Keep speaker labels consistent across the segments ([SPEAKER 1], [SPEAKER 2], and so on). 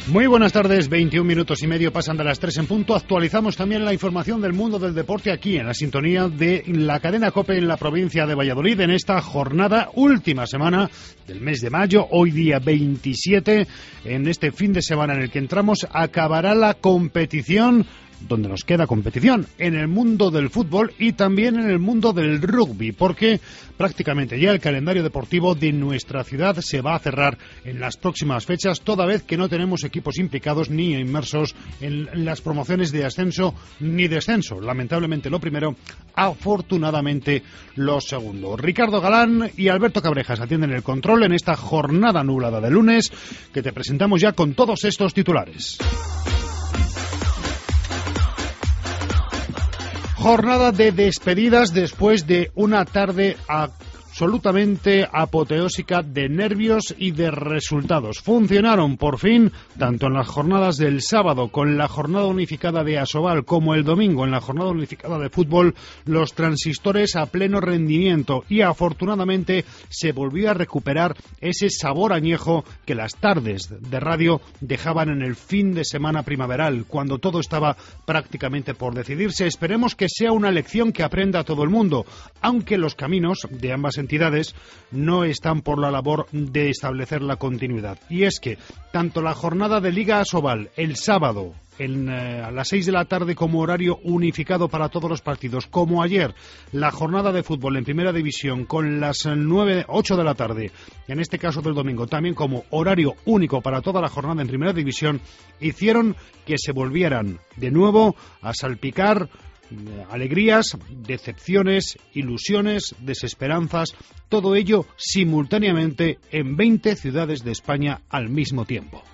[SPEAKER 1] Muy buenas tardes, 21 minutos y medio pasan de las 3 en punto. Actualizamos también la información del mundo del deporte aquí en la sintonía de la cadena COPE en la provincia de Valladolid en esta jornada, última semana del mes de mayo, hoy día 27. En este fin de semana en el que entramos acabará la competición, donde nos queda competición, en el mundo del fútbol y también en el mundo del rugby, porque prácticamente ya el calendario deportivo de nuestra ciudad se va a cerrar en las próximas fechas, toda vez que no tenemos equipos implicados ni inmersos en las promociones de ascenso ni descenso. Lamentablemente lo primero, afortunadamente lo segundo. Ricardo Galán y Alberto Cabrejas atienden el control en esta jornada nublada de lunes, que te presentamos ya con todos estos titulares. Jornada de despedidas después de una tarde absolutamente apoteósica de nervios y de resultados. Funcionaron por fin, tanto en las jornadas del sábado con la jornada unificada de Asobal como el domingo en la jornada unificada de fútbol, los transistores a pleno rendimiento y afortunadamente se volvió a recuperar ese sabor añejo que las tardes de radio dejaban en el fin de semana primaveral, cuando todo estaba prácticamente por decidirse. Esperemos que sea una lección que aprenda todo el mundo, aunque los caminos de ambas entidades no están por la labor de establecer la continuidad. Y es que tanto la jornada de Liga Asobal el sábado a las 6 de la tarde como horario unificado para todos los partidos, como ayer la jornada de fútbol en Primera División con las 8 de la tarde, en este caso del domingo, también como horario único para toda la jornada en Primera División, hicieron que se volvieran de nuevo a salpicar alegrías, decepciones, ilusiones, desesperanzas, todo ello simultáneamente en 20 ciudades de España al mismo tiempo.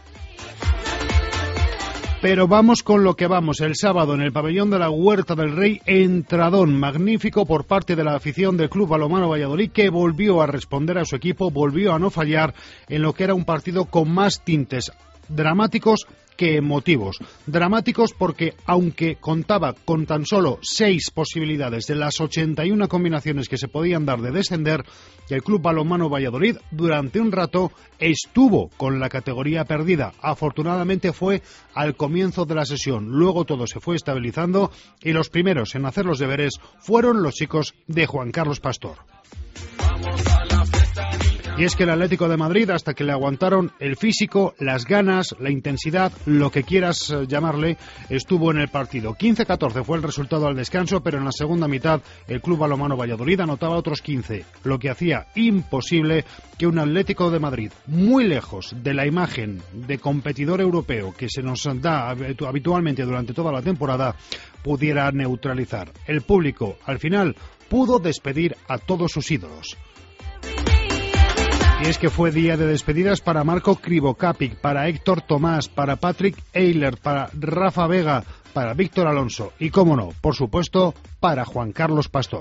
[SPEAKER 1] Pero vamos con lo que vamos. El sábado en el pabellón de la Huerta del Rey, entradón magnífico por parte de la afición del Club Balonmano Valladolid, que volvió a responder a su equipo, volvió a no fallar en lo que era un partido con más tintes dramáticos que emotivos. Dramáticos porque, aunque contaba con tan solo 6 posibilidades de las 81 combinaciones que se podían dar de descender, el Club Balonmano Valladolid durante un rato estuvo con la categoría perdida. Afortunadamente fue al comienzo de la sesión. Luego todo se fue estabilizando y los primeros en hacer los deberes fueron los chicos de Juan Carlos Pastor. Y es que el Atlético de Madrid, hasta que le aguantaron el físico, las ganas, la intensidad, lo que quieras llamarle, estuvo en el partido. 15-14 fue el resultado al descanso, pero en la segunda mitad el Club Balonmano Valladolid anotaba otros 15, lo que hacía imposible que un Atlético de Madrid, muy lejos de la imagen de competidor europeo que se nos da habitualmente durante toda la temporada, pudiera neutralizar. El público, al final, pudo despedir a todos sus ídolos. Y es que fue día de despedidas para Marco Krivokapic, para Héctor Tomás, para Patrick Eiler, para Rafa Vega, para Víctor Alonso y, cómo no, por supuesto, para Juan Carlos Pastor.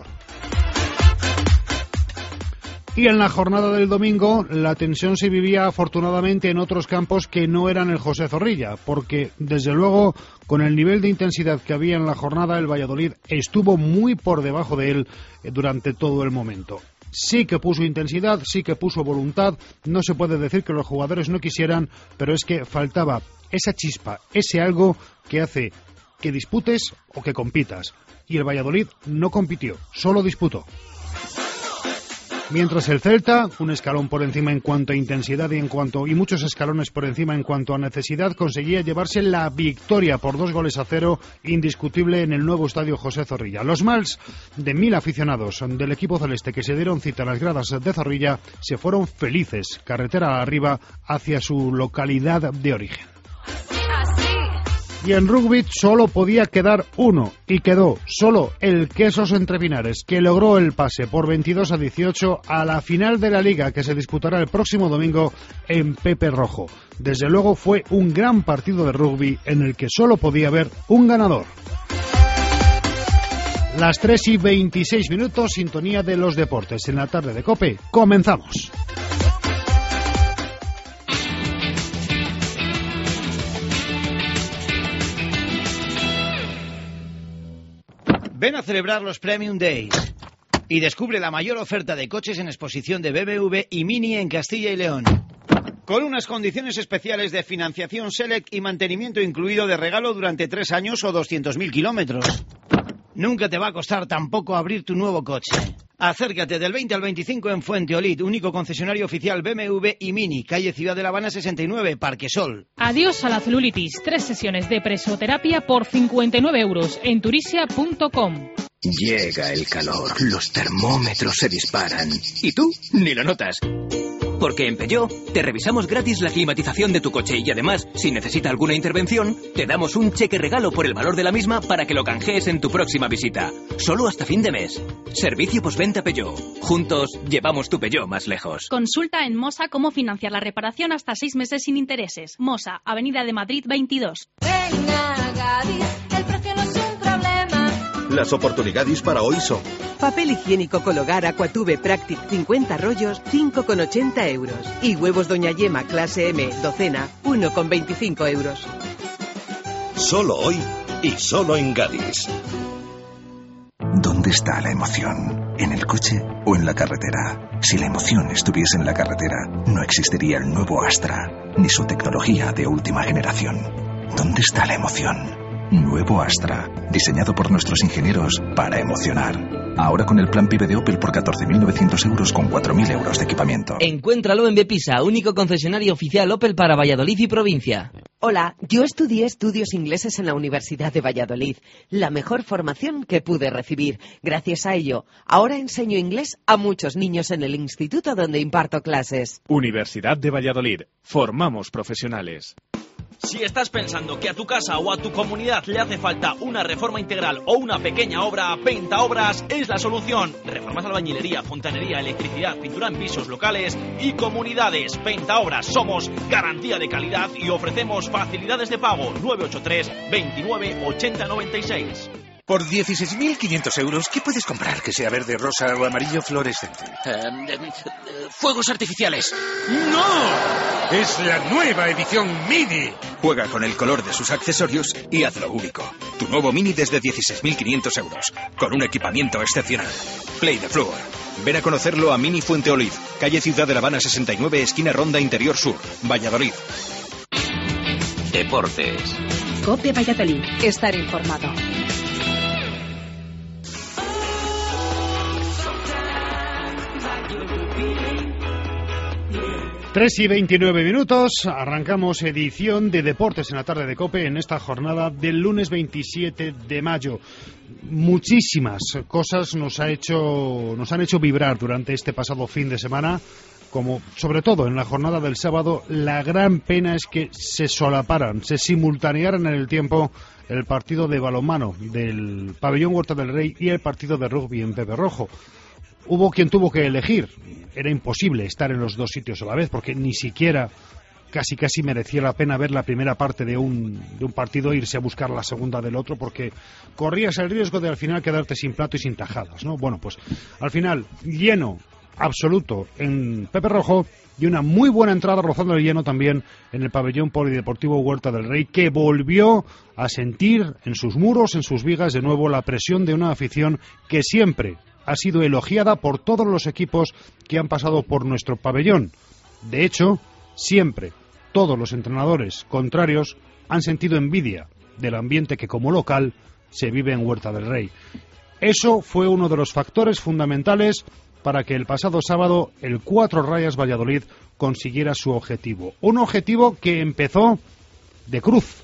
[SPEAKER 1] Y en la jornada del domingo la tensión se vivía afortunadamente en otros campos que no eran el José Zorrilla, porque desde luego con el nivel de intensidad que había en la jornada el Valladolid estuvo muy por debajo de él durante todo el momento. Sí que puso intensidad, sí que puso voluntad, no se puede decir que los jugadores no quisieran, pero es que faltaba esa chispa, ese algo que hace que disputes o que compitas. Y el Valladolid no compitió, solo disputó. Mientras el Celta, un escalón por encima en cuanto a intensidad y muchos escalones por encima en cuanto a necesidad, conseguía llevarse la victoria por 2-0 indiscutible en el nuevo estadio José Zorrilla. Los más de 1000 aficionados del equipo celeste que se dieron cita a las gradas de Zorrilla se fueron felices, carretera arriba, hacia su localidad de origen. Y en rugby solo podía quedar uno, y quedó solo el Quesos Entre Pinares, que logró el pase por 22-18 a la final de la Liga, que se disputará el próximo domingo en Pepe Rojo. Desde luego fue un gran partido de rugby en el que solo podía haber un ganador. Las 3:26, sintonía de los deportes en la tarde de COPE. Comenzamos.
[SPEAKER 2] Ven a celebrar los Premium Days y descubre la mayor oferta de coches en exposición de BMW y Mini en Castilla y León. con unas condiciones especiales de financiación Select y mantenimiento incluido de regalo durante 3 años o 200.000 kilómetros. Nunca te va a costar tampoco abrir tu nuevo coche. Acércate del 20 al 25 en Fuenteolid, único concesionario oficial BMW y Mini, calle Ciudad de La Habana 69, Parque Sol.
[SPEAKER 3] Adiós a la celulitis. 3 sesiones de presoterapia por 59 € en turisia.com.
[SPEAKER 4] Llega el calor, los termómetros se disparan. ¿Y tú? Ni lo notas. Porque en Peugeot te revisamos gratis la climatización de tu coche y además, si necesita alguna intervención, te damos un cheque regalo por el valor de la misma para que lo canjees en tu próxima visita. Solo hasta fin de mes. Servicio postventa Peugeot. Juntos llevamos tu Peugeot más lejos.
[SPEAKER 5] Consulta en Mosa cómo financiar la reparación hasta 6 meses sin intereses. Mosa, Avenida de Madrid 22.
[SPEAKER 6] Venga, Gadis, el precio no es un problema.
[SPEAKER 7] Las oportunidades para hoy son:
[SPEAKER 8] papel higiénico Cologar Aquatube Practic 50 rollos, 5,80 €. Y huevos Doña Yema clase M, docena, 1,25 €.
[SPEAKER 7] solo hoy y solo en Gadis.
[SPEAKER 9] ¿Dónde está la emoción? ¿En el coche o en la carretera? Si la emoción estuviese en la carretera, no existiría el nuevo Astra, ni su tecnología de última generación. ¿Dónde está la emoción? Nuevo Astra, diseñado por nuestros ingenieros para emocionar. Ahora con el plan PIB de Opel por 14.900 € con 4.000 € de equipamiento.
[SPEAKER 10] Encuéntralo en Bepisa, único concesionario oficial Opel para Valladolid y provincia.
[SPEAKER 8] Hola, yo estudié estudios ingleses en la Universidad de Valladolid. La mejor formación que pude recibir. Gracias a ello, ahora enseño inglés a muchos niños en el instituto donde imparto clases.
[SPEAKER 11] Universidad de Valladolid. Formamos profesionales.
[SPEAKER 12] Si estás pensando que a tu casa o a tu comunidad le hace falta una reforma integral o una pequeña obra, Pentaobras es la solución. Reformas de albañilería, fontanería, electricidad, pintura en pisos, locales y comunidades. Pentaobras, somos garantía de calidad y ofrecemos facilidades de pago. 983 29 80 96.
[SPEAKER 13] Por 16.500 €, ¿qué puedes comprar que sea verde, rosa o amarillo fluorescente?
[SPEAKER 10] Fuegos artificiales.
[SPEAKER 13] ¡No! Es la nueva edición Mini. Juega con el color de sus accesorios y hazlo único. Tu nuevo Mini desde 16.500 €, con un equipamiento excepcional. Play the Floor. Ven a conocerlo a Mini Fuenteolid, calle Ciudad de La Habana 69, esquina Ronda Interior Sur, Valladolid.
[SPEAKER 14] Deportes.
[SPEAKER 15] COPE Valladolid. Estar informado.
[SPEAKER 1] 3:29, arrancamos edición de Deportes en la tarde de COPE en esta jornada del lunes 27 de mayo. Muchísimas cosas nos han hecho vibrar durante este pasado fin de semana, como sobre todo en la jornada del sábado. La gran pena es que se solaparan, se simultanearan en el tiempo el partido de balonmano del Pabellón Huerta del Rey y el partido de rugby en Pepe Rojo. Hubo quien tuvo que elegir. Era imposible estar en los dos sitios a la vez, porque ni siquiera casi merecía la pena ver la primera parte de un partido e irse a buscar la segunda del otro, porque corrías el riesgo de al final quedarte sin plato y sin tajadas, ¿no? Bueno, pues al final, lleno absoluto en Pepe Rojo y una muy buena entrada rozando el lleno también en el Pabellón Polideportivo Huerta del Rey, que volvió a sentir en sus muros, en sus vigas, de nuevo la presión de una afición que siempre ha sido elogiada por todos los equipos que han pasado por nuestro pabellón. De hecho, siempre todos los entrenadores contrarios han sentido envidia del ambiente que como local se vive en Huerta del Rey. Eso fue uno de los factores fundamentales para que el pasado sábado el 4 Rayas Valladolid consiguiera su objetivo. Un objetivo que empezó de cruz.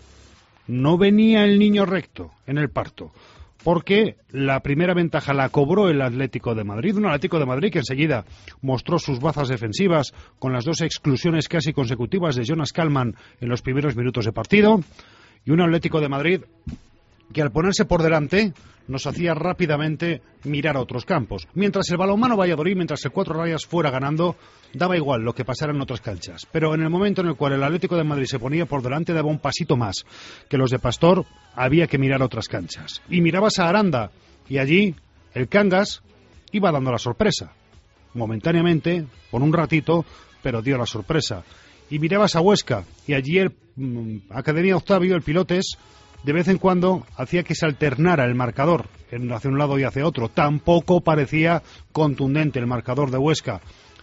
[SPEAKER 1] No venía el niño recto en el parto, porque la primera ventaja la cobró el Atlético de Madrid, un Atlético de Madrid que enseguida mostró sus bazas defensivas con las 2 exclusiones casi consecutivas de Jonas Kalman en los primeros minutos de partido, y un Atlético de Madrid que al ponerse por delante nos hacía rápidamente mirar a otros campos. Mientras el balonmano Valladolid, mientras el 4 Rayas fuera ganando, daba igual lo que pasara en otras canchas. Pero en el momento en el cual el Atlético de Madrid se ponía por delante, daba un pasito más que los de Pastor, había que mirar a otras canchas. Y mirabas a Aranda, y allí el Cangas iba dando la sorpresa. Momentáneamente, por un ratito, pero dio la sorpresa. Y mirabas a Huesca, y allí el Academia Octavio, el Pilotes, de vez en cuando hacía que se alternara el marcador hacia un lado y hacia otro. Tampoco parecía contundente el marcador de Huesca.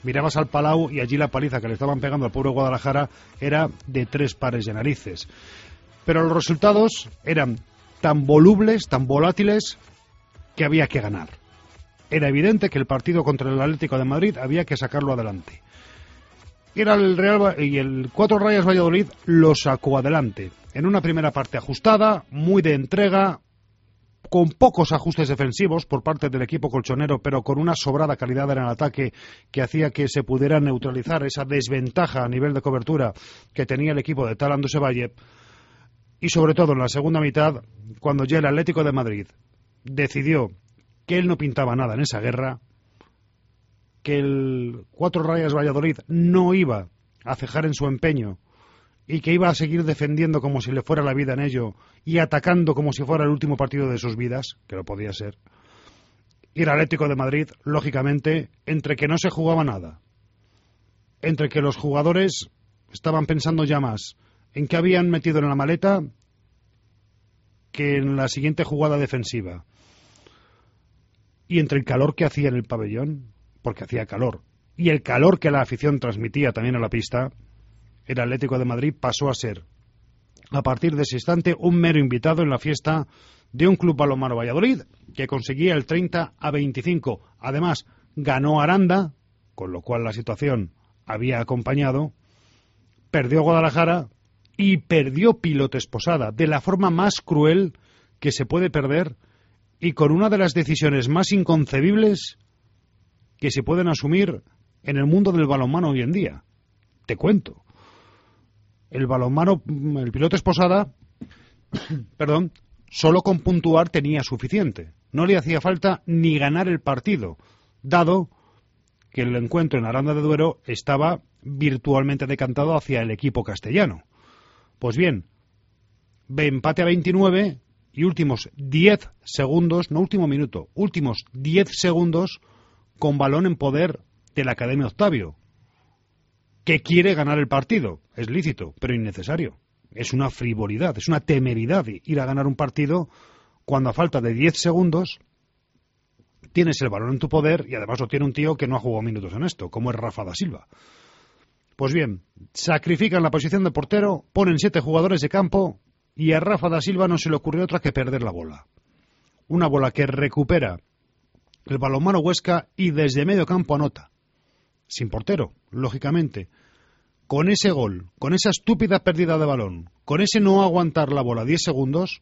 [SPEAKER 1] mirabas al Palau y allí la paliza que le estaban pegando al pobre Guadalajara era de 3 pares de narices. Pero los resultados eran tan volubles, tan volátiles, que había que ganar. Era evidente que el partido contra el Atlético de Madrid había que sacarlo adelante. Era el Real y el Cuatro Rayas Valladolid lo sacó adelante. En una primera parte ajustada, muy de entrega, con pocos ajustes defensivos por parte del equipo colchonero, pero con una sobrada calidad en el ataque que hacía que se pudiera neutralizar esa desventaja a nivel de cobertura que tenía el equipo de Tal Andusevalle. Y sobre todo en la segunda mitad, cuando ya el Atlético de Madrid decidió que él no pintaba nada en esa guerra, que el Cuatro Rayas Valladolid no iba a cejar en su empeño y que iba a seguir defendiendo como si le fuera la vida en ello y atacando como si fuera el último partido de sus vidas, que lo podía ser. Y el Atlético de Madrid, lógicamente, entre que no se jugaba nada, entre que los jugadores estaban pensando ya más en qué habían metido en la maleta que en la siguiente jugada defensiva, y entre el calor que hacía en el pabellón, porque hacía calor, y el calor que la afición transmitía también a la pista, el Atlético de Madrid pasó a ser, a partir de ese instante, un mero invitado en la fiesta de un Club Balonmano Valladolid que conseguía el 30-25. Además, ganó Aranda, con lo cual la situación había acompañado, perdió Guadalajara y perdió Pilotes Posada, de la forma más cruel que se puede perder y con una de las decisiones más inconcebibles que se pueden asumir en el mundo del balonmano hoy en día. Te cuento. El balonmano, el Pilotes Posada, perdón, solo con puntuar tenía suficiente. No le hacía falta ni ganar el partido, dado que el encuentro en Aranda de Duero estaba virtualmente decantado hacia el equipo castellano. Pues bien, empate a 29 y últimos 10 segundos, no último minuto, últimos 10 segundos con balón en poder de la Academia Octavio, que quiere ganar el partido. Es lícito, pero innecesario. Es una frivolidad, es una temeridad ir a ganar un partido cuando a falta de 10 segundos tienes el balón en tu poder y además lo tiene un tío que no ha jugado minutos en esto, como es Rafa da Silva. Pues bien, sacrifican la posición de portero, ponen 7 jugadores de campo y a Rafa da Silva no se le ocurrió otra que perder la bola. Una bola que recupera el balonmano Huesca y desde medio campo anota. Sin portero, lógicamente. Con ese gol, con esa estúpida pérdida de balón, con ese no aguantar la bola 10 segundos,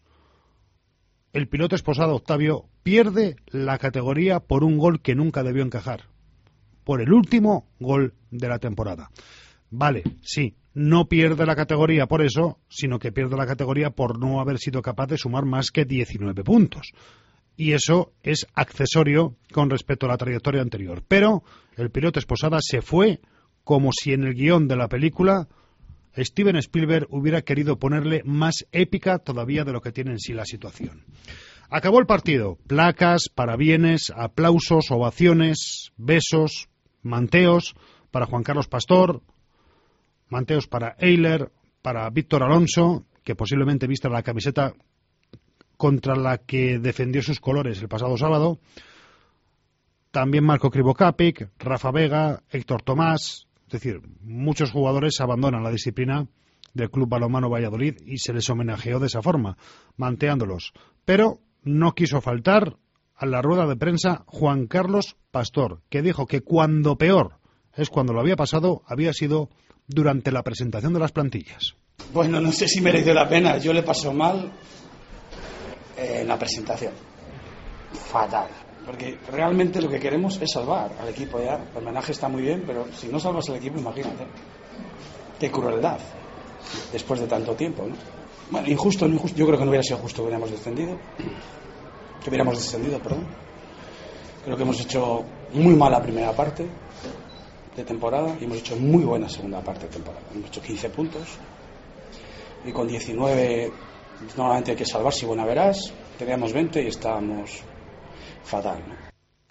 [SPEAKER 1] el Pilotes Posada Octavio pierde la categoría por un gol que nunca debió encajar. Por el último gol de la temporada. Vale, sí, no pierde la categoría por eso, sino que pierde la categoría por no haber sido capaz de sumar más que 19 puntos. Y eso es accesorio con respecto a la trayectoria anterior. Pero el Pilotes Posada se fue como si en el guión de la película Steven Spielberg hubiera querido ponerle más épica todavía de lo que tiene en sí la situación. Acabó el partido. Placas, parabienes, aplausos, ovaciones, besos, manteos para Juan Carlos Pastor, manteos para Eiler, para Víctor Alonso, que posiblemente vista la camiseta contra la que defendió sus colores el pasado sábado. También Marco Krivokapic, Rafa Vega, Héctor Tomás. Es decir, muchos jugadores abandonan la disciplina del Club Balonmano Valladolid y se les homenajeó de esa forma, manteándolos. Pero no quiso faltar a la rueda de prensa Juan Carlos Pastor, que dijo que cuando peor es cuando lo había pasado, había sido durante la presentación de las plantillas.
[SPEAKER 14] Bueno, no sé si mereció la pena. Yo le paso mal en la presentación. Fatal. Porque realmente lo que queremos es salvar al equipo ya. El homenaje está muy bien, pero si no salvas al equipo, imagínate. Qué crueldad. Después de tanto tiempo, ¿no? Bueno, injusto, no injusto. Yo creo que no hubiera sido justo que hubiéramos descendido. Perdón. Creo que hemos hecho muy mala primera parte de temporada y hemos hecho muy buena segunda parte de temporada. Hemos hecho 15 puntos y con 19 normalmente hay que salvar, si buena verás. Teníamos 20 y estábamos fatal, ¿no?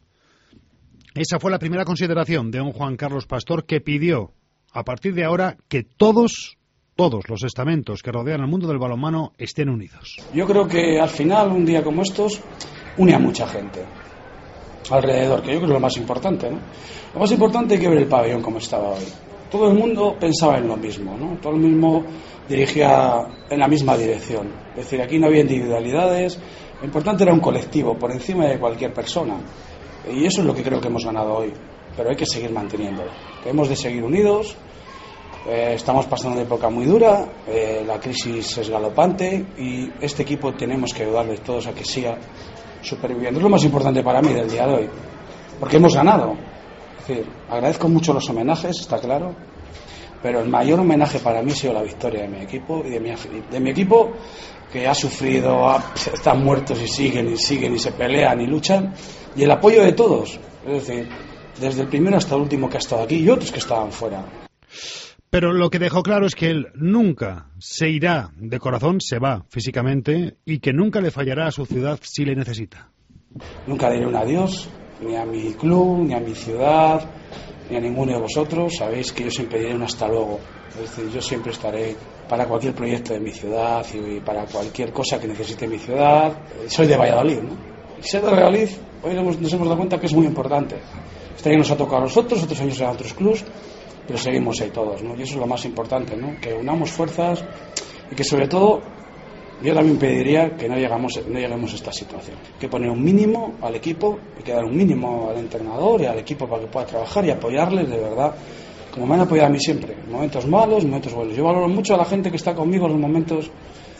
[SPEAKER 1] Esa fue la primera consideración de un Juan Carlos Pastor que pidió a partir de ahora que todos los estamentos que rodean el mundo del balonmano estén unidos.
[SPEAKER 14] Yo creo que al final un día como estos une a mucha gente. alrededor, que yo creo que es lo más importante, ¿no? Lo más importante hay que ver el pabellón como estaba hoy. Todo el mundo pensaba en lo mismo, ¿no? Todo el mismo dirigía en la misma dirección. Es decir, aquí no había individualidades, lo importante era un colectivo por encima de cualquier persona. Y eso es lo que creo que hemos ganado hoy, pero hay que seguir manteniéndolo. Hemos de seguir unidos, estamos pasando una época muy dura, la crisis es galopante y este equipo tenemos que ayudarles todos a que siga superviviendo. Es lo más importante para mí del día de hoy, porque hemos ganado. Es decir, agradezco mucho los homenajes, está claro, pero el mayor homenaje para mí ha sido la victoria de mi equipo y de mi equipo, que ha sufrido, están muertos y siguen y se pelean y luchan, y el apoyo de todos, es decir, desde el primero hasta el último que ha estado aquí y otros que estaban fuera.
[SPEAKER 1] Pero lo que dejó claro es que él nunca se irá de corazón, se va físicamente, y que nunca le fallará a su ciudad si le necesita.
[SPEAKER 14] Nunca diré un adiós, ni a mi club, ni a mi ciudad, ni a ninguno de vosotros. Sabéis que yo siempre diré un hasta luego. Es decir, yo siempre estaré para cualquier proyecto de mi ciudad y para cualquier cosa que necesite mi ciudad. Soy de Valladolid, ¿no? Y ser de Valladolid, hoy nos hemos dado cuenta que es muy importante. Este año nos ha tocado a nosotros, otros años a otros clubs, pero seguimos ahí todos, ¿no? Y eso es lo más importante, ¿no? Que unamos fuerzas y que sobre todo yo también pediría que no lleguemos a esta situación. Hay que poner un mínimo al equipo, hay que dar un mínimo al entrenador y al equipo para que pueda trabajar y apoyarles de verdad, como me han apoyado a mí siempre, en momentos malos, en momentos buenos. Yo valoro mucho a la gente que está conmigo en los momentos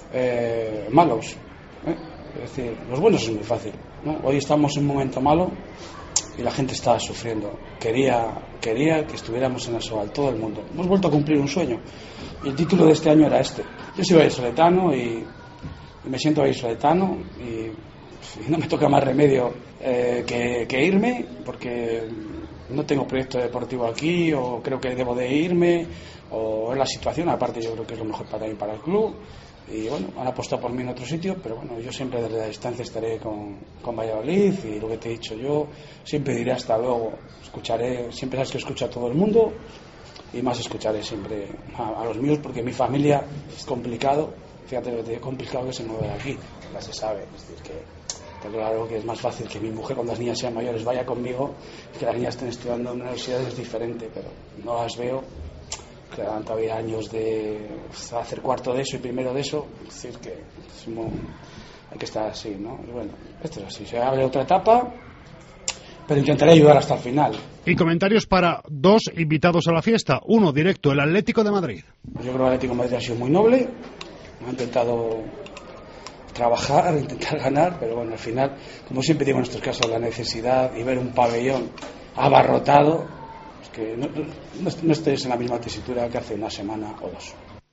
[SPEAKER 14] malos, ¿eh? Es decir, los buenos es muy fácil, ¿no? Hoy estamos en un momento malo y la gente estaba sufriendo. Quería que estuviéramos en el Sobal, todo el mundo. Hemos vuelto a cumplir un sueño y el título de este año era este. Yo soy vallisoletano y me siento vallisoletano y no me toca más remedio que irme, porque no tengo proyecto deportivo aquí, o creo que debo de irme, o es la situación. Aparte yo creo que es lo mejor para mí, para el club, y bueno, han apostado por mí en otro sitio, pero bueno, yo siempre desde la distancia estaré con Valladolid, y lo que te he dicho, yo siempre diré hasta luego. Escucharé, siempre sabes que escucho a todo el mundo, y más escucharé siempre a los míos, porque mi familia es complicado. Fíjate lo que es complicado que se mueve de aquí, ya se sabe. Es decir, que está claro que es más fácil que mi mujer, cuando las niñas sean mayores, vaya conmigo, que las niñas estén estudiando en una universidad. Es diferente, pero no las veo. Quedan todavía años de hacer cuarto de eso y primero de eso. Es decir, que hay que estar así, ¿no? Y bueno, esto es así. Se abre otra etapa, pero intentaré ayudar hasta el final.
[SPEAKER 1] Y comentarios para dos invitados a la fiesta. Uno directo, el Atlético de Madrid.
[SPEAKER 14] Yo creo que el Atlético de Madrid ha sido muy noble. Ha intentado trabajar, intentar ganar, pero bueno, al final, como siempre digo en estos casos, la necesidad y ver un pabellón abarrotado, es que no estéis en la misma tesitura que hace una semana o dos.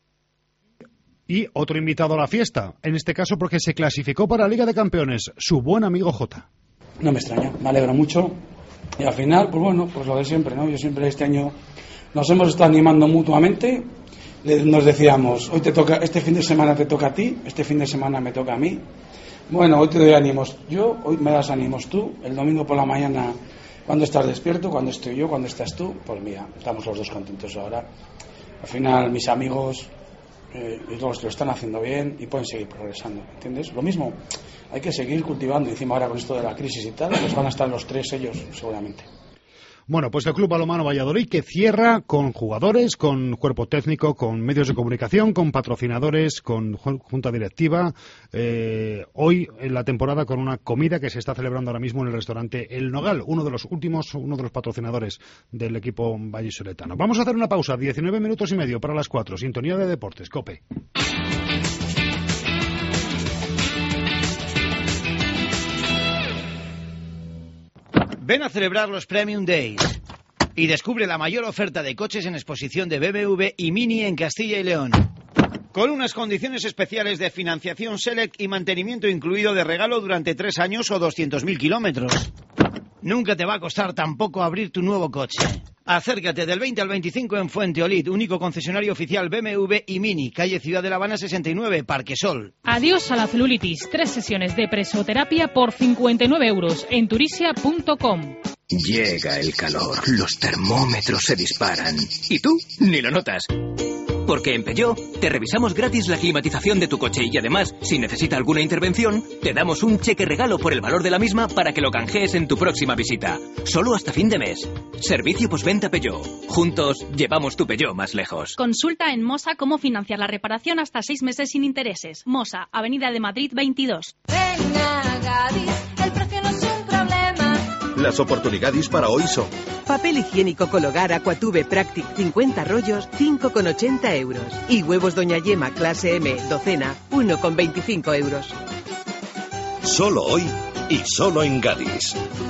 [SPEAKER 1] Y otro invitado a la fiesta, en este caso porque se clasificó para la Liga de Campeones, su buen amigo Jota.
[SPEAKER 14] No me extraña, me alegro mucho. Y al final, pues bueno, pues lo de siempre, ¿no? Yo siempre este año nos hemos estado animando mutuamente. Nos decíamos, hoy te toca, este fin de semana te toca a ti, este fin de semana me toca a mí. Bueno, hoy te doy ánimos yo, hoy me das ánimos tú. El domingo por la mañana, cuando estás despierto, cuando estoy yo, cuando estás tú, pues mira, estamos los dos contentos ahora. Al final, mis amigos y todos los que lo están haciendo bien y pueden seguir progresando, ¿entiendes? Lo mismo, hay que seguir cultivando. Encima ahora con esto de la crisis y tal, pues van a estar los tres ellos seguramente.
[SPEAKER 1] Bueno, pues el Club Balonmano Valladolid, que cierra con jugadores, con cuerpo técnico, con medios de comunicación, con patrocinadores, con junta directiva, hoy en la temporada con una comida que se está celebrando ahora mismo en el restaurante El Nogal, uno de los patrocinadores del equipo vallisoletano. Vamos a hacer una pausa, 19 minutos y medio para las 4, sintonía de deportes, COPE.
[SPEAKER 2] Ven a celebrar los Premium Days y descubre la mayor oferta de coches en exposición de BMW y Mini en Castilla y León. Con unas condiciones especiales de financiación Select y mantenimiento incluido de regalo durante 3 años o 200.000 kilómetros. Nunca te va a costar tampoco abrir tu nuevo coche. Acércate del 20 al 25 en Fuenteolid, único concesionario oficial BMW y Mini, calle Ciudad de La Habana 69, Parque Sol.
[SPEAKER 3] Adiós a la celulitis. 3 sesiones de presoterapia por 59 euros en turisia.com.
[SPEAKER 4] Llega el calor, los termómetros se disparan. ¿Y tú? Ni lo notas. Porque en Peugeot te revisamos gratis la climatización de tu coche y además, si necesita alguna intervención, te damos un cheque regalo por el valor de la misma para que lo canjees en tu próxima visita. Solo hasta fin de mes. Servicio postventa Peugeot. Juntos llevamos tu Peugeot más lejos.
[SPEAKER 5] Consulta en Mosa cómo financiar la reparación hasta 6 meses sin intereses. Mosa, Avenida de Madrid 22.
[SPEAKER 6] Ven a Gadis, el precio no es un problema.
[SPEAKER 7] Las oportunidades para hoy son:
[SPEAKER 8] papel higiénico Cologar Aquatube Practic 50 rollos, 5,80 euros. Y huevos Doña Yema clase M, docena, 1,25 euros.
[SPEAKER 7] Solo hoy y solo en Gadis.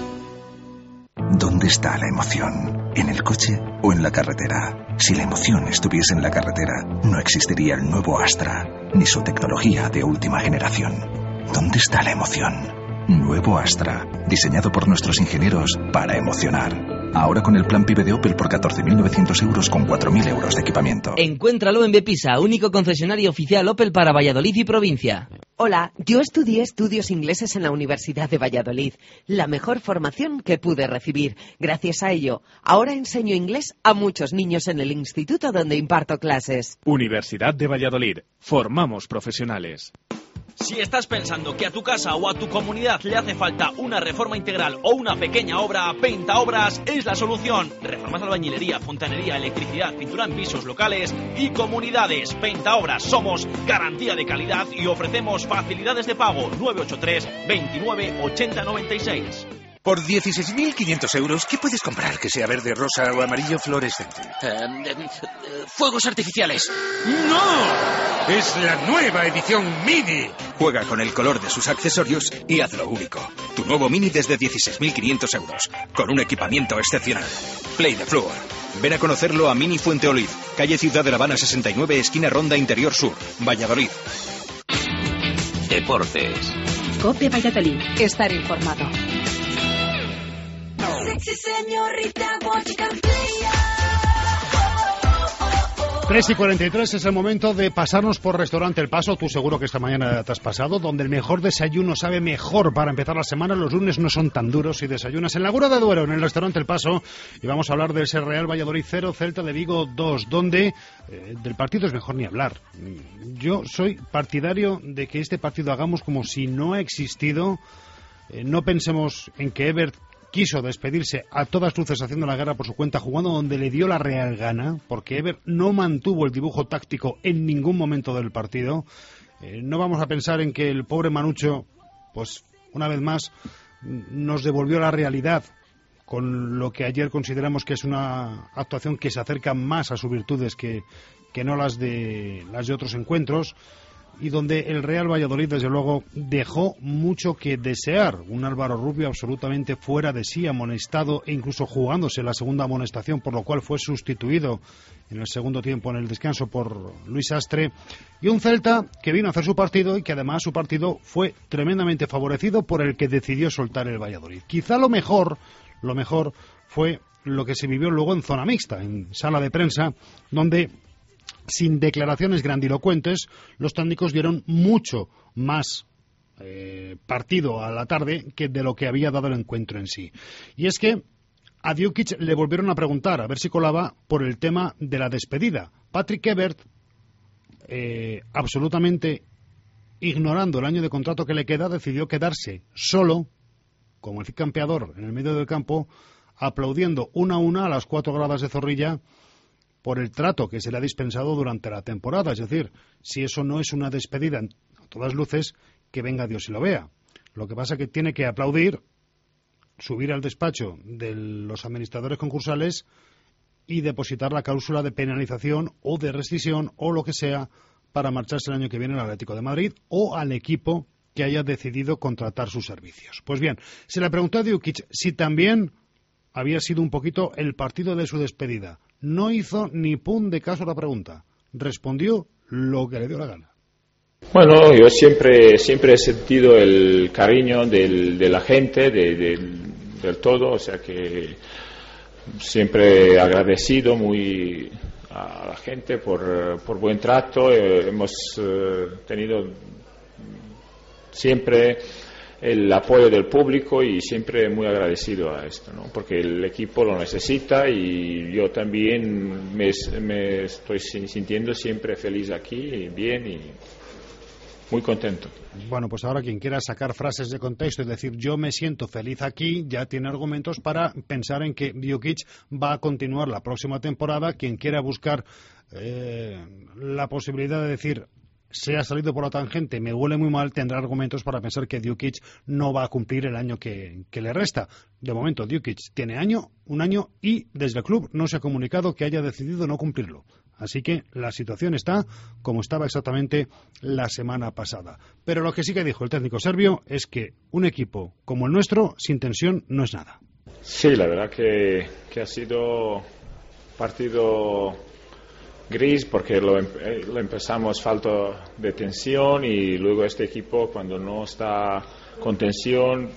[SPEAKER 9] ¿Dónde está la emoción? ¿En el coche o en la carretera? Si la emoción estuviese en la carretera, no existiría el nuevo Astra, ni su tecnología de última generación. ¿Dónde está la emoción? Nuevo Astra, diseñado por nuestros ingenieros para emocionar. Ahora con el plan PIB de Opel por 14.900 euros con 4.000 euros de equipamiento.
[SPEAKER 10] Encuéntralo en Bepisa, único concesionario oficial Opel para Valladolid y provincia.
[SPEAKER 8] Hola, yo estudié estudios ingleses en la Universidad de Valladolid. La mejor formación que pude recibir. Gracias a ello, ahora enseño inglés a muchos niños en el instituto donde imparto clases.
[SPEAKER 11] Universidad de Valladolid. Formamos profesionales.
[SPEAKER 12] Si estás pensando que a tu casa o a tu comunidad le hace falta una reforma integral o una pequeña obra, Pentaobras es la solución. Reformas de albañilería, fontanería, electricidad, pintura en pisos, locales y comunidades. Pentaobras, somos garantía de calidad y ofrecemos facilidades de pago. 983 29 80 96.
[SPEAKER 13] Por 16.500 euros, ¿qué puedes comprar que sea verde, rosa o amarillo fluorescente?
[SPEAKER 4] Fuegos artificiales.
[SPEAKER 13] ¡No! Es la nueva edición Mini. Juega con el color de sus accesorios y hazlo único. Tu nuevo Mini desde 16.500 euros, con un equipamiento excepcional. Play the Floor. Ven a conocerlo a Mini Fuenteolid, calle Ciudad de La Habana 69, esquina Ronda Interior Sur, Valladolid.
[SPEAKER 4] Deportes.
[SPEAKER 15] COPE Valladolid. Estar informado.
[SPEAKER 6] Sexy señorita, what you can play.
[SPEAKER 1] 3:43 es el momento de pasarnos por Restaurante El Paso. Tú seguro que esta mañana te has pasado, donde el mejor desayuno sabe mejor para empezar la semana. Los lunes no son tan duros y desayunas en la Gura de Duero, en el Restaurante El Paso. Y vamos a hablar del Real Valladolid 0, Celta de Vigo 2, donde del partido es mejor ni hablar. Yo soy partidario de que este partido hagamos como si no ha existido. No pensemos en que Ebert quiso despedirse a todas luces haciendo la guerra por su cuenta, jugando donde le dio la real gana, porque Ebert no mantuvo el dibujo táctico en ningún momento del partido. No vamos a pensar en que el pobre Manucho, pues una vez más, nos devolvió la realidad, con lo que ayer consideramos que es una actuación que se acerca más a sus virtudes que no las de otros encuentros, y donde el Real Valladolid, desde luego, dejó mucho que desear. Un Álvaro Rubio absolutamente fuera de sí, amonestado e incluso jugándose la segunda amonestación, por lo cual fue sustituido en el segundo tiempo, en el descanso, por Luis Astre. Y un Celta que vino a hacer su partido y que además su partido fue tremendamente favorecido por el que decidió soltar el Valladolid. Quizá lo mejor fue lo que se vivió luego en zona mixta, en sala de prensa, donde, sin declaraciones grandilocuentes, los técnicos dieron mucho más partido a la tarde que de lo que había dado el encuentro en sí. Y es que a Djukic le volvieron a preguntar a ver si colaba por el tema de la despedida. Patrick Ebert, absolutamente ignorando el año de contrato que le queda, decidió quedarse solo, como el campeador en el medio del campo, aplaudiendo una a una a las 4 gradas de Zorrilla por el trato que se le ha dispensado durante la temporada. Es decir, si eso no es una despedida a todas luces, que venga Dios y lo vea. Lo que pasa es que tiene que aplaudir, subir al despacho de los administradores concursales y depositar la cláusula de penalización o de rescisión o lo que sea para marcharse el año que viene al Atlético de Madrid o al equipo que haya decidido contratar sus servicios. Pues bien, se le preguntó a Djukic si también había sido un poquito el partido de su despedida. No hizo ni pun de caso a la pregunta. Respondió lo que le dio la gana.
[SPEAKER 16] Bueno, yo siempre he sentido el cariño de la gente, del todo, o sea que siempre agradecido muy a la gente por buen trato. Hemos tenido siempre el apoyo del público y siempre muy agradecido a esto, ¿no? Porque el equipo lo necesita y yo también me estoy sintiendo siempre feliz aquí, bien y muy contento.
[SPEAKER 1] Bueno, pues ahora quien quiera sacar frases de contexto y decir yo me siento feliz aquí, ya tiene argumentos para pensar en que Djukic va a continuar la próxima temporada. Quien quiera buscar la posibilidad de decir se ha salido por la tangente, me huele muy mal, tendrá argumentos para pensar que Djukic no va a cumplir el año que le resta. De momento, Djukic tiene un año y desde el club no se ha comunicado que haya decidido no cumplirlo. Así que la situación está como estaba exactamente la semana pasada. Pero lo que sí que dijo el técnico serbio es que un equipo como el nuestro, sin tensión, no es nada.
[SPEAKER 16] Sí, la verdad que ha sido partido gris porque lo empezamos falta de tensión y luego este equipo cuando no está con tensión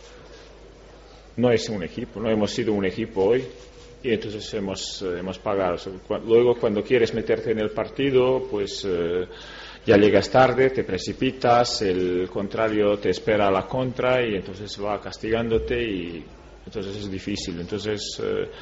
[SPEAKER 16] no es un equipo, no hemos sido un equipo hoy y entonces hemos pagado. Luego cuando quieres meterte en el partido pues ya llegas tarde, te precipitas, el contrario te espera a la contra y entonces va castigándote y entonces es difícil. Entonces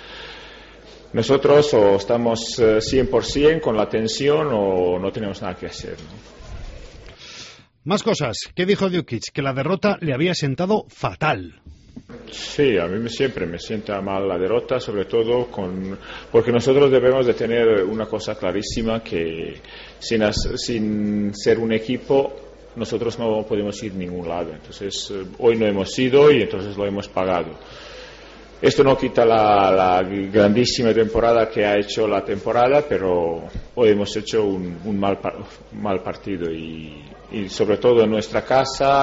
[SPEAKER 16] nosotros o estamos 100% con la tensión o no tenemos nada que hacer, ¿no?
[SPEAKER 1] Más cosas. ¿Qué dijo Djukic? Que la derrota le había sentado fatal.
[SPEAKER 16] Sí, a mí siempre me sienta mal la derrota, sobre todo porque nosotros debemos de tener una cosa clarísima, que sin ser un equipo nosotros no podemos ir a ningún lado. Entonces hoy no hemos ido y entonces lo hemos pagado. Esto no quita la grandísima temporada que ha hecho la temporada, pero hoy hemos hecho un mal partido y sobre todo en nuestra casa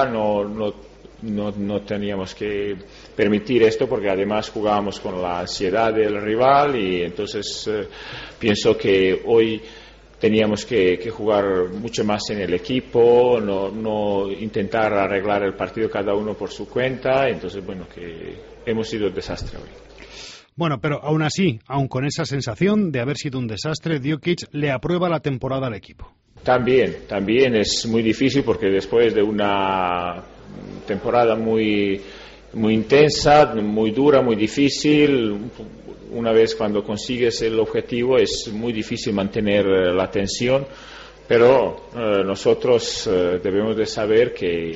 [SPEAKER 16] no teníamos que permitir esto porque además jugábamos con la ansiedad del rival y entonces pienso que hoy teníamos que jugar mucho más en el equipo, no intentar arreglar el partido cada uno por su cuenta. Entonces, bueno, que hemos sido un desastre hoy.
[SPEAKER 1] Bueno, pero aún así, aún con esa sensación de haber sido un desastre, Djukic le aprueba la temporada al equipo.
[SPEAKER 16] También es muy difícil porque después de una temporada muy intensa, muy dura, muy difícil, una vez cuando consigues el objetivo es muy difícil mantener la tensión, pero nosotros debemos de saber que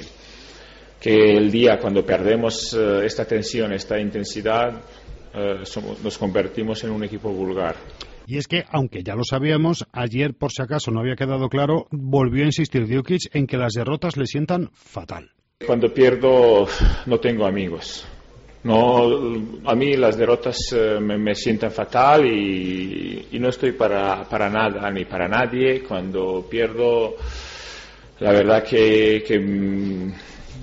[SPEAKER 16] el día cuando perdemos esta tensión, esta intensidad, nos convertimos en un equipo vulgar.
[SPEAKER 1] Y es que, aunque ya lo sabíamos, ayer, por si acaso no había quedado claro, volvió a insistir Djukic en que las derrotas le sientan fatal.
[SPEAKER 16] Cuando pierdo no tengo amigos. No, a mí las derrotas me sientan fatal y no estoy para nada ni para nadie. Cuando pierdo, la verdad que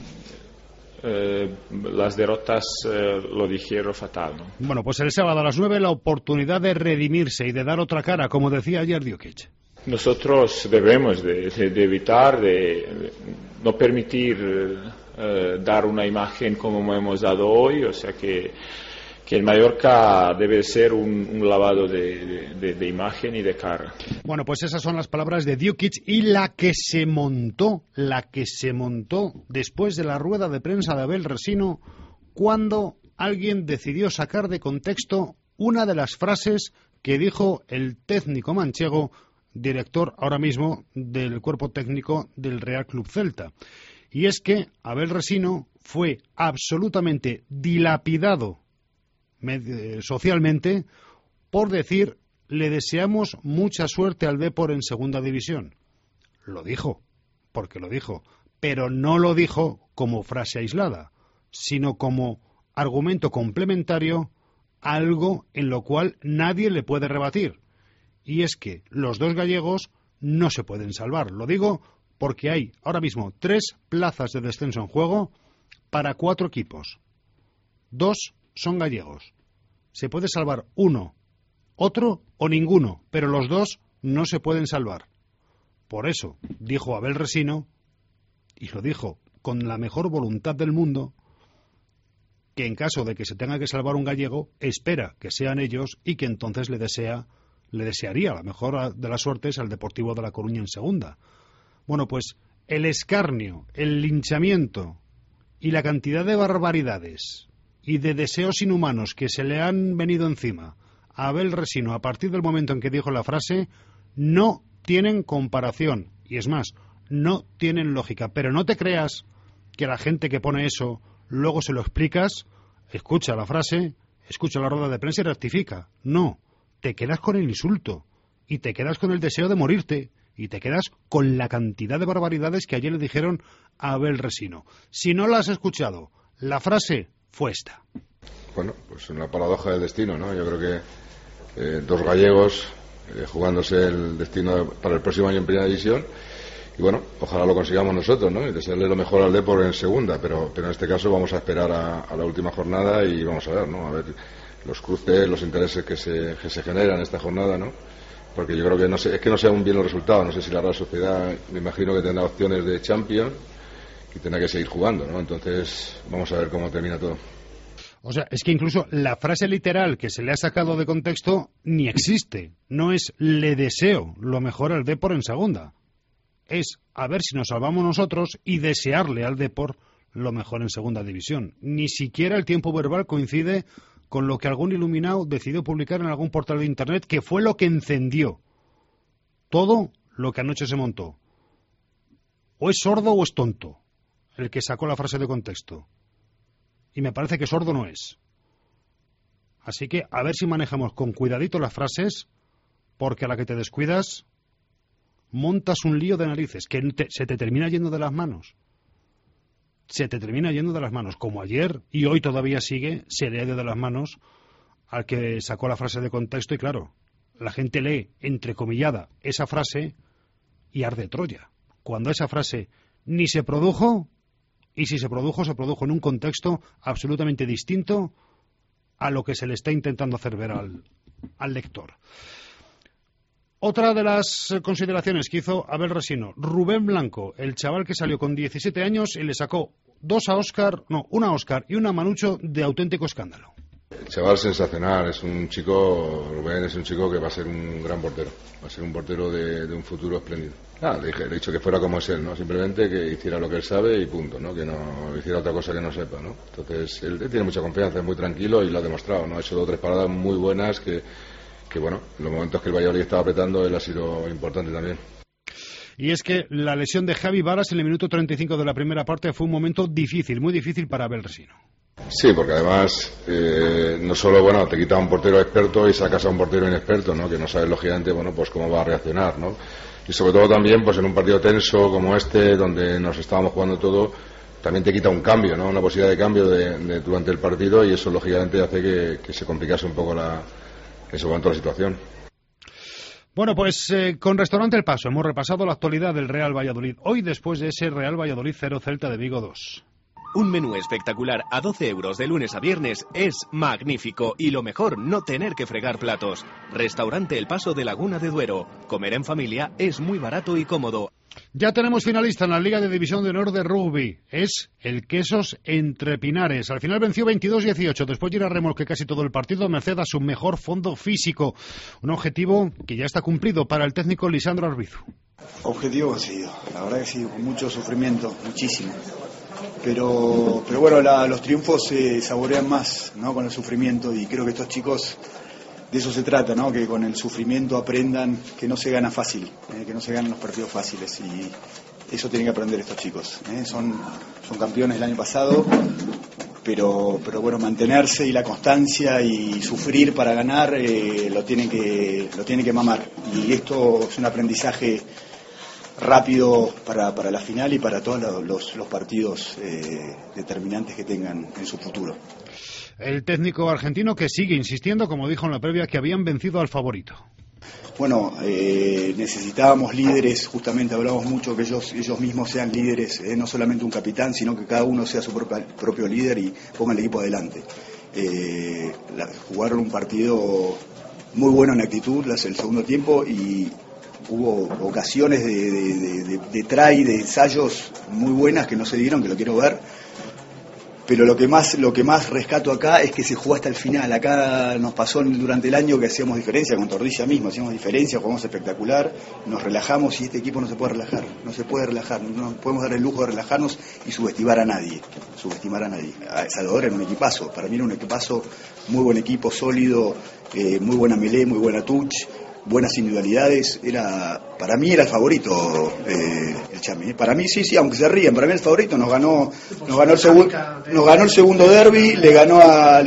[SPEAKER 16] las derrotas lo dijeron fatal, ¿no?
[SPEAKER 1] Bueno, pues el sábado a las 9 la oportunidad de redimirse y de dar otra cara, como decía ayer Djukic.
[SPEAKER 16] Nosotros debemos de evitar, de no permitir dar una imagen como hemos dado hoy, o sea que el Mallorca debe ser un lavado de imagen y de cara.
[SPEAKER 1] Bueno, pues esas son las palabras de Djukic y la que se montó después de la rueda de prensa de Abel Resino cuando alguien decidió sacar de contexto una de las frases que dijo el técnico manchego, director ahora mismo del cuerpo técnico del Real Club Celta. Y es que Abel Resino fue absolutamente dilapidado socialmente por decir le deseamos mucha suerte al Depor en segunda división. Lo dijo, porque lo dijo, pero no lo dijo como frase aislada, sino como argumento complementario, algo en lo cual nadie le puede rebatir. Y es que los dos gallegos no se pueden salvar. Lo digo porque hay ahora mismo 3 plazas de descenso en juego para 4 equipos. 2 son gallegos. Se puede salvar uno, otro o ninguno, pero los 2 no se pueden salvar. Por eso dijo Abel Resino, y lo dijo con la mejor voluntad del mundo, que en caso de que se tenga que salvar un gallego, espera que sean ellos y que entonces le desearía la mejor de las suertes al Deportivo de La Coruña en segunda. Bueno, pues el escarnio, el linchamiento y la cantidad de barbaridades y de deseos inhumanos que se le han venido encima a Abel Resino a partir del momento en que dijo la frase no tienen comparación. Y es más, no tienen lógica. Pero no te creas que la gente que pone eso luego se lo explicas, escucha la frase, escucha la rueda de prensa y rectifica. No, te quedas con el insulto y te quedas con el deseo de morirte y te quedas con la cantidad de barbaridades que ayer le dijeron a Abel Resino. Si no la has escuchado, la frase fue esta.
[SPEAKER 17] Bueno, pues una paradoja del destino, ¿no? Yo creo que dos gallegos jugándose el destino para el próximo año en Primera División. Y bueno, ojalá lo consigamos nosotros, ¿no? Y desearle lo mejor al Depor en segunda, pero en este caso vamos a esperar a la última jornada y vamos a ver, ¿no? A ver los cruces, los intereses que se generan en esta jornada, ¿no? Porque yo creo que es que no sean bien los resultados. No sé si la Real Sociedad, me imagino que tendrá opciones de Champions y tendrá que seguir jugando, ¿no? Entonces vamos a ver cómo termina todo.
[SPEAKER 1] O sea, es que incluso la frase literal que se le ha sacado de contexto ni existe. No es le deseo lo mejor al Depor en segunda. Es a ver si nos salvamos nosotros y desearle al Depor lo mejor en segunda división. Ni siquiera el tiempo verbal coincide con lo que algún iluminado decidió publicar en algún portal de internet, que fue lo que encendió todo lo que anoche se montó. O es sordo o es tonto el que sacó la frase de contexto. Y me parece que sordo no es. Así que a ver si manejamos con cuidadito las frases, porque a la que te descuidas montas un lío de narices que se te termina yendo de las manos. Se te termina yendo de las manos, como ayer y hoy todavía sigue, se le ha ido de las manos al que sacó la frase de contexto. Y claro, la gente lee entrecomillada esa frase y arde Troya, cuando esa frase ni se produjo, y si se produjo en un contexto absolutamente distinto a lo que se le está intentando hacer ver al lector. Otra de las consideraciones que hizo Abel Resino, Rubén Blanco, el chaval que salió con 17 años y le sacó una Oscar y una Manucho de auténtico escándalo.
[SPEAKER 17] El chaval sensacional, Rubén es un chico que va a ser un gran portero, va a ser un portero de un futuro espléndido. Le he dicho que fuera como es él, ¿no? Simplemente que hiciera lo que él sabe y punto, ¿no? Que no hiciera otra cosa que no sepa, ¿no? Entonces, él tiene mucha confianza, es muy tranquilo y lo ha demostrado, ¿no? Ha hecho 2 o 3 paradas muy buenas que bueno, en los momentos que el Valladolid estaba apretando, él ha sido importante también.
[SPEAKER 1] Y es que la lesión de Javi Varas en el minuto 35 de la primera parte fue un momento difícil, muy difícil para Abel Resino.
[SPEAKER 17] Sí, porque además no solo, bueno, te quita a un portero experto y sacas a un portero inexperto, ¿no? Que no sabes lógicamente, bueno, pues cómo va a reaccionar, ¿no? Y sobre todo también, pues en un partido tenso como este, donde nos estábamos jugando todo, también te quita un cambio, ¿no? Una posibilidad de cambio durante el partido, y eso lógicamente hace que se complicase un poco en ese momento la situación.
[SPEAKER 1] Bueno, pues con Restaurante El Paso hemos repasado la actualidad del Real Valladolid. Hoy, después de ese Real Valladolid 0, Celta de Vigo 2.
[SPEAKER 11] Un menú espectacular a 12 € de lunes a viernes es magnífico, y lo mejor, no tener que fregar platos. Restaurante El Paso de Laguna de Duero. Comer en familia es muy barato y cómodo.
[SPEAKER 1] Ya tenemos finalista en la Liga de División de Honor de Rugby. Es el Quesos Entre Pinares. Al final venció 22-18. Después de ir a remolque casi todo el partido, merced a su mejor fondo físico. Un objetivo que ya está cumplido para el técnico Lisandro Arbizu.
[SPEAKER 18] Objetivo conseguido. La verdad que sí, con mucho sufrimiento, muchísimo. Pero bueno, los triunfos se saborean más, ¿no? Con el sufrimiento, y creo que estos chicos de eso se trata, ¿no? Que con el sufrimiento aprendan que no se gana fácil, que no se ganan los partidos fáciles, y eso tienen que aprender estos chicos. Son campeones el año pasado, pero bueno, mantenerse y la constancia y sufrir para ganar lo tienen que mamar, y esto es un aprendizaje rápido para la final y para todos los partidos determinantes que tengan en su futuro.
[SPEAKER 1] El técnico argentino que sigue insistiendo, como dijo en la previa, que habían vencido al favorito.
[SPEAKER 18] Bueno, necesitábamos líderes, justamente hablamos mucho que ellos mismos sean líderes, no solamente un capitán, sino que cada uno sea su propio líder y ponga el equipo adelante. Jugaron un partido muy bueno en actitud, el segundo tiempo, y hubo ocasiones de try, de ensayos muy buenas que no se dieron, que lo quiero ver. pero lo que más rescato acá es que se jugó hasta el final. Acá nos pasó durante el año que hacíamos diferencia, con Ordilla mismo, hacíamos diferencia, jugamos espectacular, nos relajamos y este equipo no se puede relajar, no podemos dar el lujo de relajarnos y subestimar a nadie. Salvador era un equipazo, para mí era un equipazo, muy buen equipo, sólido, muy buena melé, muy buena touch, buenas individualidades. Para mí era el favorito el Chami. Para mí sí, aunque se rían, para mí el favorito. Nos ganó el segundo derbi, le ganó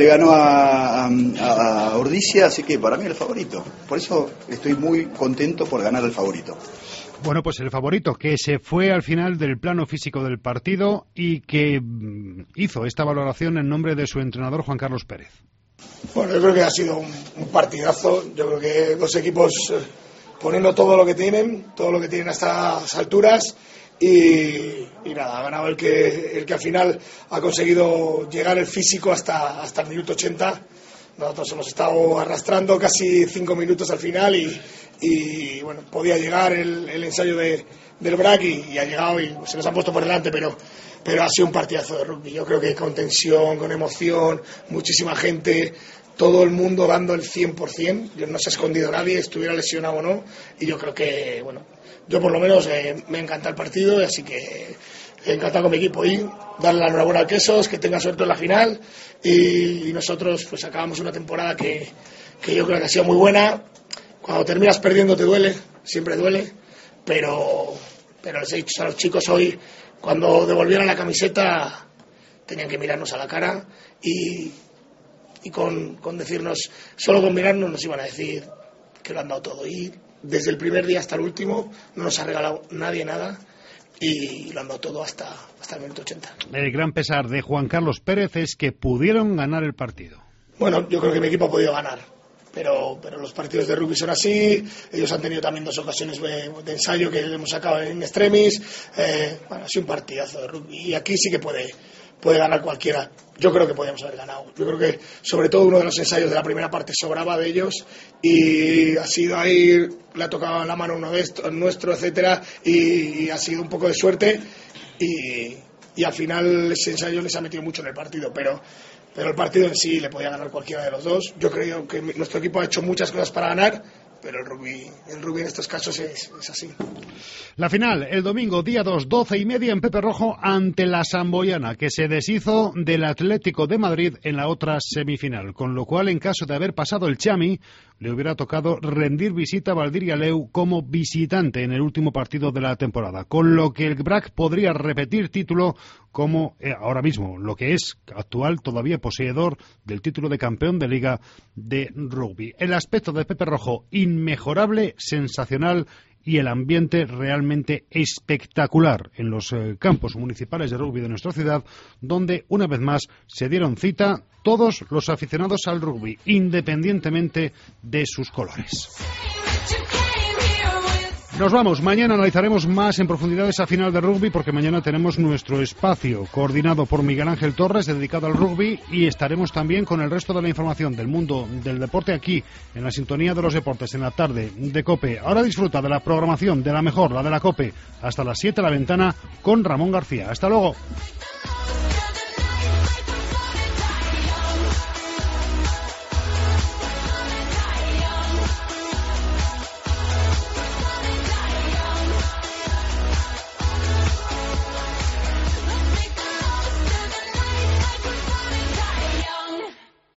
[SPEAKER 18] a Ordizia, así que para mí era el favorito. Por eso estoy muy contento por ganar el favorito.
[SPEAKER 1] Bueno, pues el favorito que se fue al final del plano físico del partido y que hizo esta valoración en nombre de su entrenador Juan Carlos Pérez.
[SPEAKER 19] Bueno, yo creo que ha sido un partidazo. Yo creo que dos equipos poniendo todo lo que tienen a estas alturas y nada, ha ganado el que al final ha conseguido llegar el físico hasta el minuto 80. Nosotros hemos estado arrastrando casi 5 minutos al final y bueno, podía llegar el ensayo del BRAC y ha llegado y se nos ha puesto por delante, pero ha sido un partidazo de rugby. Yo creo que con tensión, con emoción, muchísima gente, todo el mundo dando el 100%. No se ha escondido nadie, estuviera lesionado o no, y yo creo que, bueno, yo por lo menos me encanta el partido, así que he encantado con mi equipo y darle la enhorabuena al Quesos, que tenga suerte en la final, y nosotros pues acabamos una temporada que yo creo que ha sido muy buena. Cuando terminas perdiendo te duele, siempre duele, pero les he dicho a los chicos hoy, cuando devolvieran la camiseta tenían que mirarnos a la cara y con decirnos, solo con mirarnos nos iban a decir que lo han dado todo, y desde el primer día hasta el último no nos ha regalado nadie nada y lo han dado todo hasta el minuto 80.
[SPEAKER 1] El gran pesar de Juan Carlos Pérez es que pudieron ganar el partido. Bueno,
[SPEAKER 19] yo creo que mi equipo ha podido ganar, pero los partidos de rugby son así. Ellos han tenido también 2 ocasiones de ensayo que hemos sacado en extremis. Ha sido un partidazo de rugby y aquí sí que puede ganar cualquiera. Yo creo que podíamos haber ganado. Yo creo que sobre todo uno de los ensayos de la primera parte sobraba de ellos y ha sido ahí, le ha tocado la mano uno de estos, nuestro, etcétera, y ha sido un poco de suerte y al final ese ensayo les ha metido mucho en el partido, pero el partido en sí le podía ganar cualquiera de los dos. Yo creo que nuestro equipo ha hecho muchas cosas para ganar, pero el rugby en estos casos es así.
[SPEAKER 1] La final, el domingo, día 2, 12:30 en Pepe Rojo ante la Samboyana, que se deshizo del Atlético de Madrid en la otra semifinal, con lo cual, en caso de haber pasado el Chami, le hubiera tocado rendir visita a Valdir-Galeu como visitante en el último partido de la temporada, con lo que el BRAC podría repetir título como ahora mismo, lo que es actual todavía poseedor del título de campeón de Liga de Rugby. El aspecto de Pepe Rojo, inmejorable, sensacional, y el ambiente realmente espectacular en los campos municipales de rugby de nuestra ciudad, donde una vez más se dieron cita todos los aficionados al rugby, independientemente de sus colores. Nos vamos. Mañana analizaremos más en profundidad esa final de rugby, porque mañana tenemos nuestro espacio coordinado por Miguel Ángel Torres, dedicado al rugby, y estaremos también con el resto de la información del mundo del deporte aquí, en la sintonía de los deportes, en la tarde de COPE. Ahora disfruta de la programación de la mejor, la de la COPE, hasta las 7 La Ventana, con Ramón García. Hasta luego.